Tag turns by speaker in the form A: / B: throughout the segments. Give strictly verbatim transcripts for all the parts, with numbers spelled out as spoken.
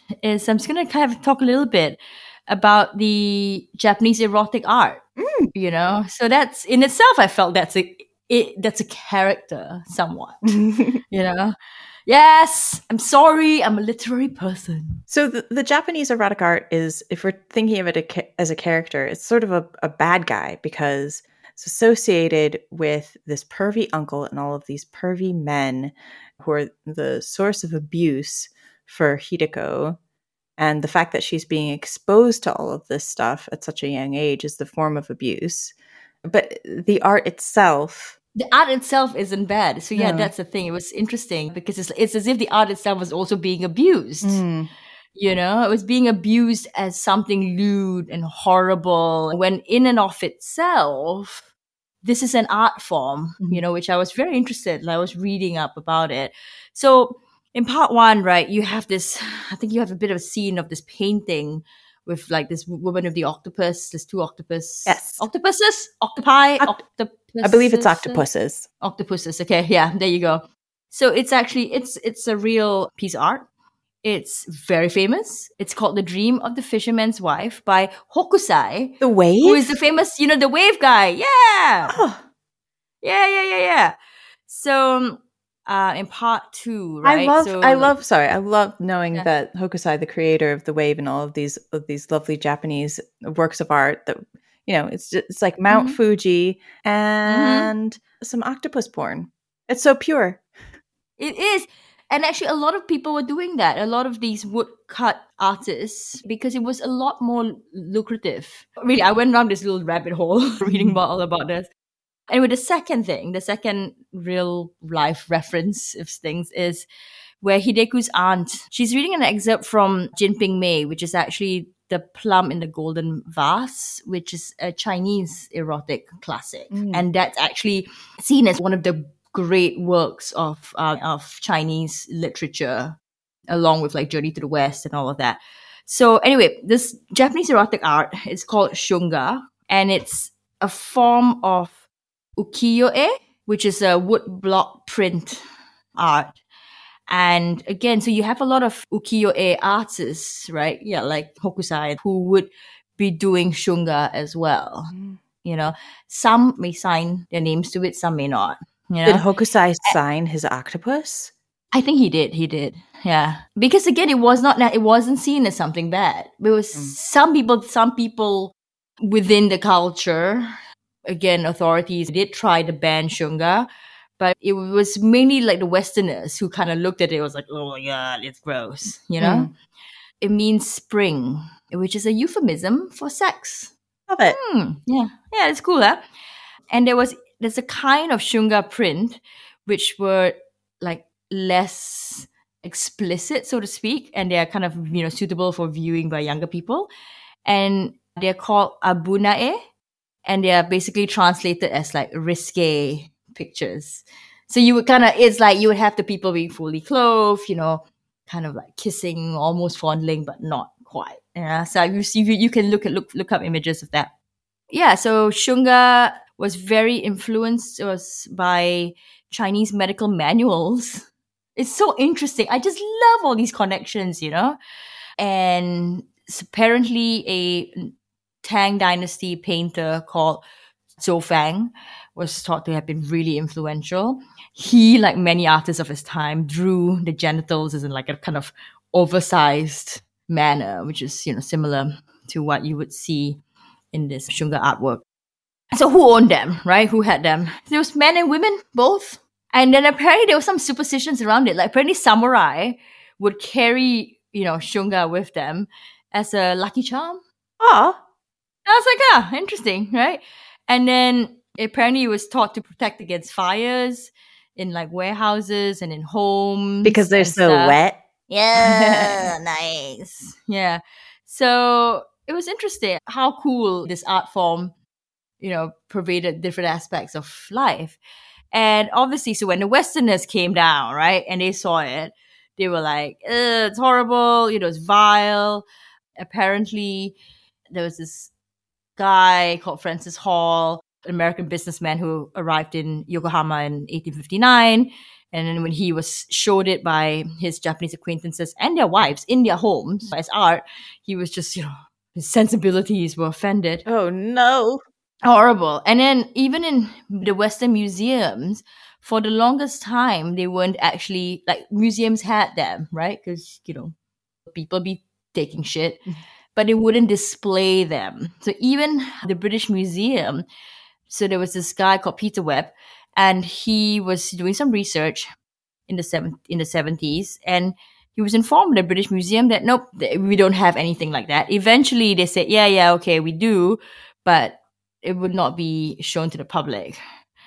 A: is I'm just going to kind of talk a little bit about the Japanese erotic art.
B: Mm.
A: You know, so that's in itself, I felt that's a it, that's a character somewhat. You know, yes, I'm sorry, I'm a literary person.
B: So the, the Japanese erotic art is, if we're thinking of it a, as a character, it's sort of a, a bad guy because it's associated with this pervy uncle and all of these pervy men who are the source of abuse for Hideko. And the fact that she's being exposed to all of this stuff at such a young age is the form of abuse. But the art itself...
A: The art itself isn't bad. So yeah,
B: No.
A: that's the thing. It was interesting because it's, it's as if the art itself was also being abused.
B: Mm.
A: You know, it was being abused as something lewd and horrible, when in and of itself, this is an art form,
B: Mm-hmm.
A: you know, which I was very interested in. I was reading up about it. So in part one, right, you have this, I think you have a bit of a scene of this painting with like this woman with the octopus, there's two octopus.
B: Yes.
A: Octopuses? Octopi?
B: Oct-
A: octopuses?
B: I believe it's octopuses.
A: Octopuses. Okay. Yeah. There you go. So it's actually, it's, it's a real piece of art. It's very famous. It's called The Dream of the Fisherman's Wife by Hokusai.
B: The wave?
A: Who is the famous, you know, the wave guy. Yeah.
B: Oh.
A: Yeah, yeah, yeah, yeah. So, uh, in part two, right?
B: I love,
A: so,
B: I
A: like,
B: love, sorry, I love knowing
A: Yeah.
B: that Hokusai, the creator of the wave and all of these, of these lovely Japanese works of art that, you know, it's just, it's like Mount
A: Mhm.
B: Fuji and some octopus porn. It's so pure.
A: It is. And actually, a lot of people were doing that. A lot of these woodcut artists, because it was a lot more lucrative. Really, I went down this little rabbit hole reading about all about this. Anyway, the second thing, the second real life reference of things is where Hideku's aunt, she's reading an excerpt from Jinping Mei, which is actually The Plum in the Golden Vase, which is a Chinese erotic classic.
B: Mm.
A: And that's actually seen as one of the great works of uh, of Chinese literature, along with like Journey to the West and all of that. So anyway, this Japanese erotic art is called shunga, and it's a form of ukiyo-e, which is a wood block print art. And again, so you have a lot of ukiyo-e artists, right? Yeah, like Hokusai, who would be doing shunga as well.
B: Mm.
A: You know, some may sign their names to it, some may not. You know?
B: Did Hokusai sign his octopus?
A: I think he did. He did. Yeah. Because again, it was not, it wasn't seen as something bad. It was
B: Mm.
A: some people, some people within the culture, again, authorities did try to ban shunga, but it was mainly like the Westerners who kind of looked at it. It was like, oh my God, it's gross. You know?
B: Mm.
A: It means spring, which is a euphemism for sex.
B: Love it.
A: Hmm. Yeah. Yeah, it's cool, huh? And there was, there's a kind of shunga print which were like less explicit, so to speak, and they are kind of, you know, suitable for viewing by younger people. And they're called abunae, and they are basically translated as like risque pictures. So you would kind of, it's like you would have the people being fully clothed, you know, kind of like kissing, almost fondling, but not quite. Yeah. So you see, you, you can look at look look up images of that. Yeah. So shunga was very influenced was by Chinese medical manuals. It's so interesting. I just love all these connections, you know. And it's apparently a Tang Dynasty painter called Zhou Fang was thought to have been really influential. He, like many artists of his time, drew the genitals as in like a kind of oversized manner, which is, you know, similar to what you would see in this shunga artwork. So who owned them, right? Who had them? There was men and women, both. And then apparently there were some superstitions around it. Like apparently samurai would carry, you know, shunga with them as a lucky charm.
B: Oh.
A: I was like, ah, interesting, right? And then apparently it was taught to protect against fires in like warehouses and in homes.
B: Because they're
A: and
B: so
A: stuff.
B: wet.
A: Yeah, nice. Yeah. So it was interesting how cool this art form, you know, pervaded different aspects of life. And obviously, so when the Westerners came down, right, and they saw it, they were like, it's horrible, you know, it's vile. Apparently, there was this guy called Francis Hall, an American businessman who arrived in Yokohama in eighteen fifty-nine. And then when he was showed it by his Japanese acquaintances and their wives in their homes as art, he was just, you know, his sensibilities were offended.
B: Oh, no.
A: Horrible. And then even in the Western museums, for the longest time, they weren't actually, like, museums had them, right? Because, you know, people be taking shit, but they wouldn't display them. So even the British Museum, so there was this guy called Peter Webb, and he was doing some research in the seven in the seventies, and he was informed by the British Museum that nope, we don't have anything like that. Eventually, they said, yeah, yeah, okay, we do, but it would not be shown to the public.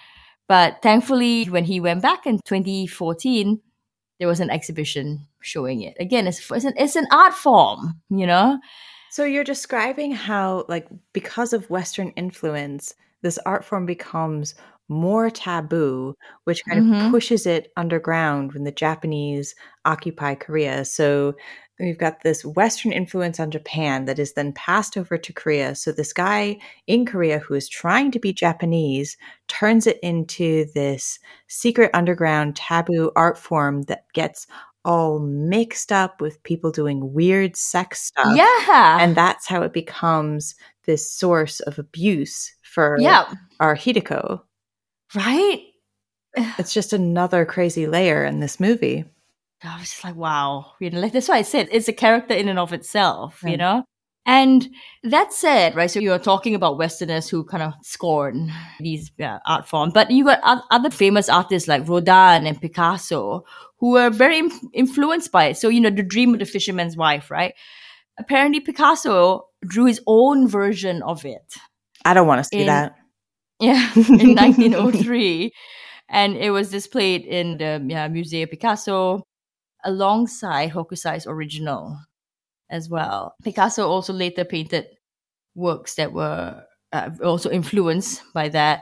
A: But thankfully, when he went back in twenty fourteen, there was an exhibition showing it. Again, it's it's an, it's an art form, you know?
B: So you're describing how, like, because of Western influence, this art form becomes more taboo, which kind
A: Mm-hmm.
B: of pushes it underground when the Japanese occupy Korea. So we've got this Western influence on Japan that is then passed over to Korea. So this guy in Korea who is trying to be Japanese turns it into this secret underground taboo art form that gets all mixed up with people doing weird sex stuff.
A: Yeah.
B: And that's how it becomes this source of abuse for
A: yeah.
B: our Hideko.
A: Right?
B: It's just another crazy layer in this movie.
A: I was just like, wow. You know, like, that's why I said it's a character in and of itself,
B: Yeah.
A: you know? And that said, right, so you're talking about Westerners who kind of scorn these uh, art forms, but you got o- other famous artists like Rodin and Picasso who were very inf- influenced by it. So, you know, The Dream of the Fisherman's Wife, right? Apparently Picasso drew his own version of it.
B: I don't want to see
A: in,
B: that.
A: Yeah, in nineteen oh three. And it was displayed in the yeah, Museo Picasso alongside Hokusai's original as well. Picasso also later painted works that were uh, also influenced by that.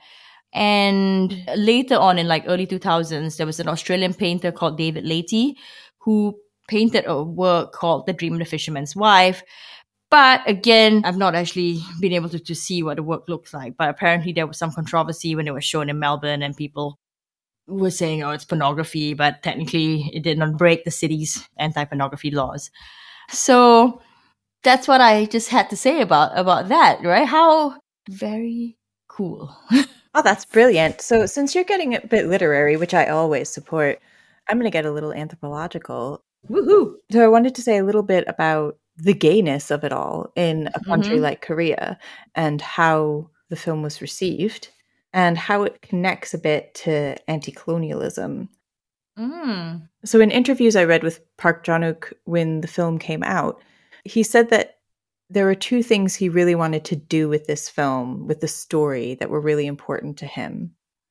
A: And later on in like early two thousands, there was an Australian painter called David Leahy who painted a work called The Dream of the Fisherman's Wife. But again, I've not actually been able to, to see what the work looks like. But apparently there was some controversy when it was shown in Melbourne and people were saying, oh, it's pornography, but technically it did not break the city's anti-pornography laws. So that's what I just had to say about, about that, right? How very cool.
B: Oh, that's brilliant. So since you're getting a bit literary, which I always support, I'm going to get a little anthropological.
A: Woohoo!
B: So I wanted to say a little bit about the gayness of it all in a country
A: Mhm.
B: like Korea and how the film was received and how it connects a bit to anti-colonialism.
A: Mm.
B: So in interviews I read with Park Chan-wook when the film came out, he said that there were two things he really wanted to do with this film, with the story, that were really important to him.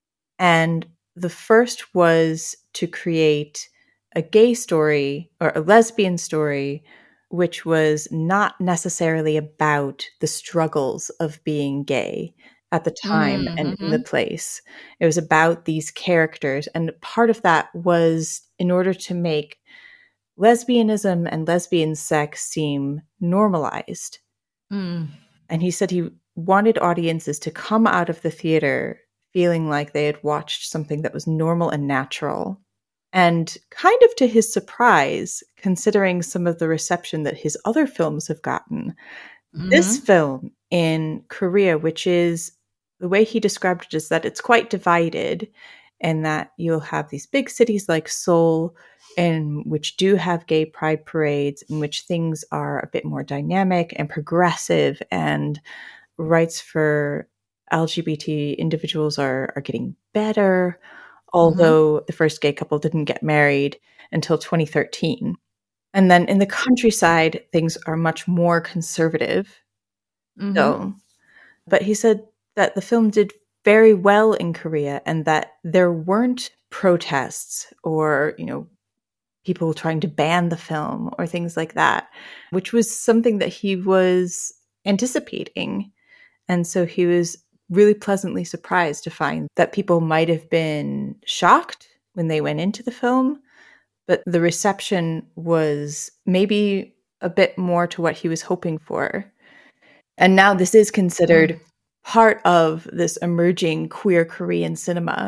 B: And the first was to create a gay story or a lesbian story, which was not necessarily about the struggles of being gay at the time
A: Mm,
B: and in the
A: mhm.
B: place. It was about these characters. And part of that was in order to make lesbianism and lesbian sex seem normalized.
A: Mm.
B: And he said he wanted audiences to come out of the theater feeling like they had watched something that was normal and natural. And kind of to his surprise, considering some of the reception that his other films have gotten, this
A: Mhm.
B: film in Korea, which is the way he described it, is that it's quite divided, and that you'll have these big cities like Seoul, in which do have gay pride parades, in which things are a bit more dynamic and progressive, and rights for L G B T individuals are, are getting better, although the first gay couple didn't get married until twenty thirteen. And then in the countryside, things are much more conservative.
A: Mhm.
B: So, but he said that the film did very well in Korea and that there weren't protests or, you know, people trying to ban the film or things like that, which was something that he was anticipating. And so he was really pleasantly surprised to find that people might have been shocked when they went into the film, but the reception was maybe a bit more to what he was hoping for. And now this is considered
A: Mm.
B: part of this emerging queer Korean cinema,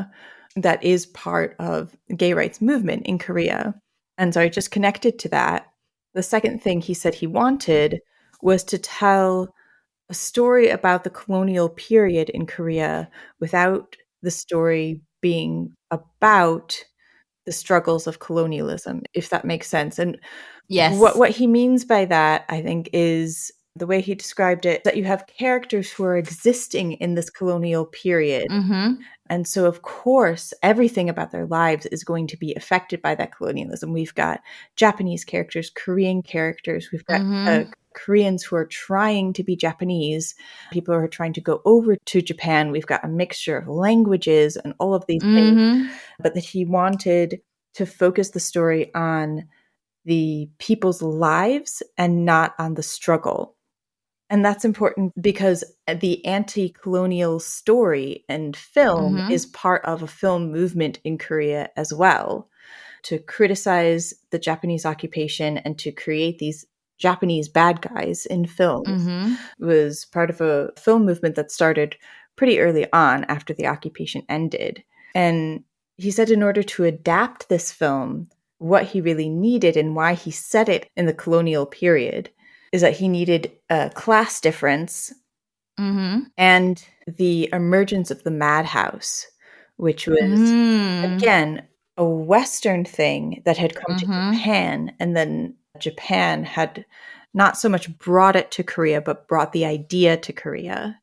B: that is part of the gay rights movement in Korea. And so I just connected to that. The second thing he said he wanted was to tell a story about the colonial period in Korea without the story being about the struggles of colonialism, if that makes sense. And
A: Yes.
B: what, what he means by that, I think, is the way he described it, that you have characters who are existing in this colonial period.
A: Mm-hmm.
B: And so, of course, everything about their lives is going to be affected by that colonialism. We've got Japanese characters, Korean characters. We've got
A: Mm-hmm.
B: uh, Koreans who are trying to be Japanese, people who are trying to go over to Japan. We've got a mixture of languages and all of these
A: Mm-hmm.
B: things. But that he wanted to focus the story on the people's lives and not on the struggle. And that's important because the anti-colonial story and film
A: Mm-hmm.
B: is part of a film movement in Korea as well, to criticize the Japanese occupation and to create these Japanese bad guys in films.
A: Mm-hmm.
B: Was part of a film movement that started pretty early on after the occupation ended. And he said in order to adapt this film, what he really needed and why he set it in the colonial period is that he needed a class difference
A: Mm-hmm.
B: and the emergence of the madhouse, which was,
A: Mm.
B: again, a Western thing that had come
A: Mm-hmm.
B: to Japan, and then Japan had not so much brought it to Korea, but brought the idea to Korea.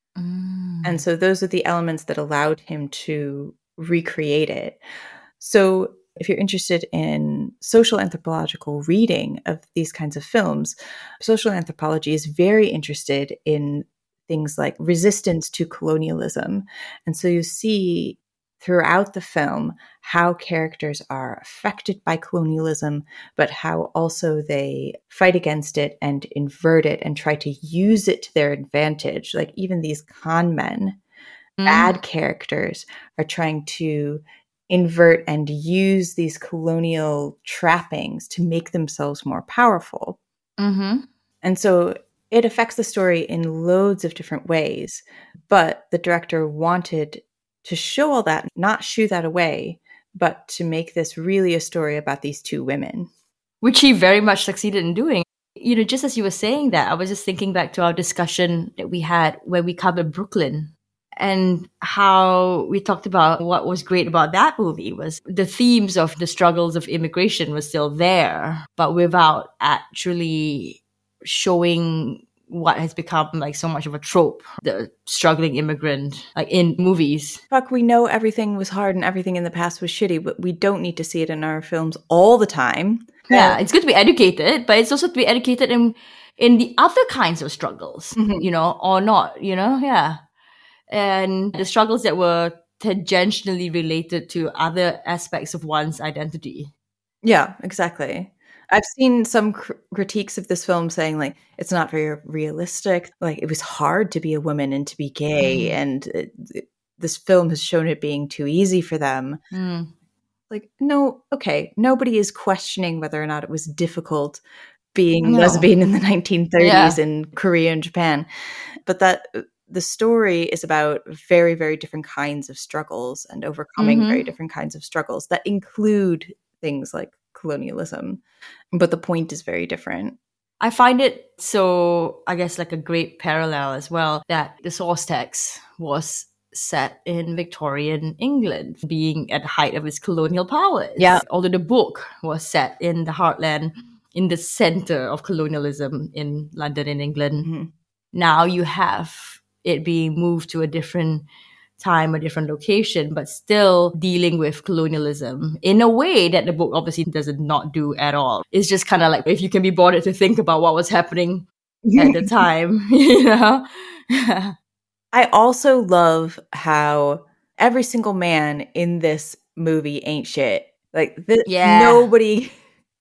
A: Mm.
B: And so those are the elements that allowed him to recreate it. So if you're interested in social anthropological reading of these kinds of films, social anthropology is very interested in things like resistance to colonialism. And so you see throughout the film how characters are affected by colonialism, but how also they fight against it and invert it and try to use it to their advantage. Like even these con men,
A: Mm.
B: bad characters, are trying to invert and use these colonial trappings to make themselves more powerful.
A: Mm-hmm.
B: And so it affects the story in loads of different ways. But the director wanted to show all that, not shoo that away, but to make this really a story about these two women.
A: Which he very much succeeded in doing. You know, just as you were saying that, I was just thinking back to our discussion that we had when we covered Brooklyn, and how we talked about what was great about that movie was the themes of the struggles of immigration was still there, but without actually showing what has become like so much of a trope, the struggling immigrant, like in movies.
B: Fuck, we know everything was hard and everything in the past was shitty, but we don't need to see it in our films all the time.
A: Yeah,
B: Uh,
A: it's good to be educated, but it's also to be educated in in the other kinds of struggles,
B: Mhm.
A: you know, or not, you know, yeah. And the struggles that were tangentially related to other aspects of one's identity.
B: Yeah, exactly. I've seen some cr- critiques of this film saying like it's not very realistic. Like it was hard to be a woman and to be gay,
A: Mm.
B: and it, it- this film has shown it being too easy for them.
A: Mm.
B: Like, no, okay, nobody is questioning whether or not it was difficult being
A: No.
B: lesbian in the nineteen thirties
A: Yeah.
B: in Korea and Japan, but that the story is about very, very different kinds of struggles and overcoming
A: Mhm.
B: very different kinds of struggles that include things like colonialism. But the point is very different.
A: I find it so, I guess, like a great parallel as well that the source text was set in Victorian England, being at the height of its colonial powers.
B: Yeah.
A: Although the book was set in the heartland, in the center of colonialism in London and England.
B: Mhm.
A: Now you have it being moved to a different time, a different location, but still dealing with colonialism in a way that the book obviously does not do at all. It's just kind of like if you can be bothered to think about what was happening at the time, you know?
B: I also love how every single man in this movie ain't shit. Like th-
A: Yeah.
B: nobody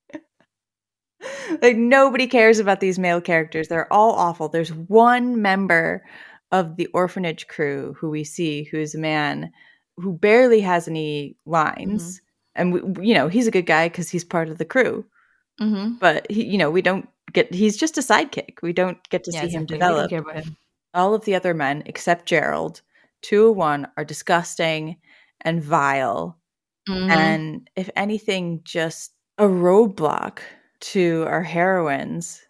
B: like nobody cares about these male characters. They're all awful. There's one member of the orphanage crew who we see who's a man who barely has any lines. And we, you know, he's a good guy cuz he's part of the crew.
A: Mm-hmm.
B: But he, you know, we don't get he's just a sidekick. We don't get to
A: Yeah,
B: see him
A: exactly. We don't
B: develop.
A: care about him.
B: All of the other men except Gerald, two oh one, are disgusting and vile.
A: Mhm.
B: And if anything, just a roadblock to our heroines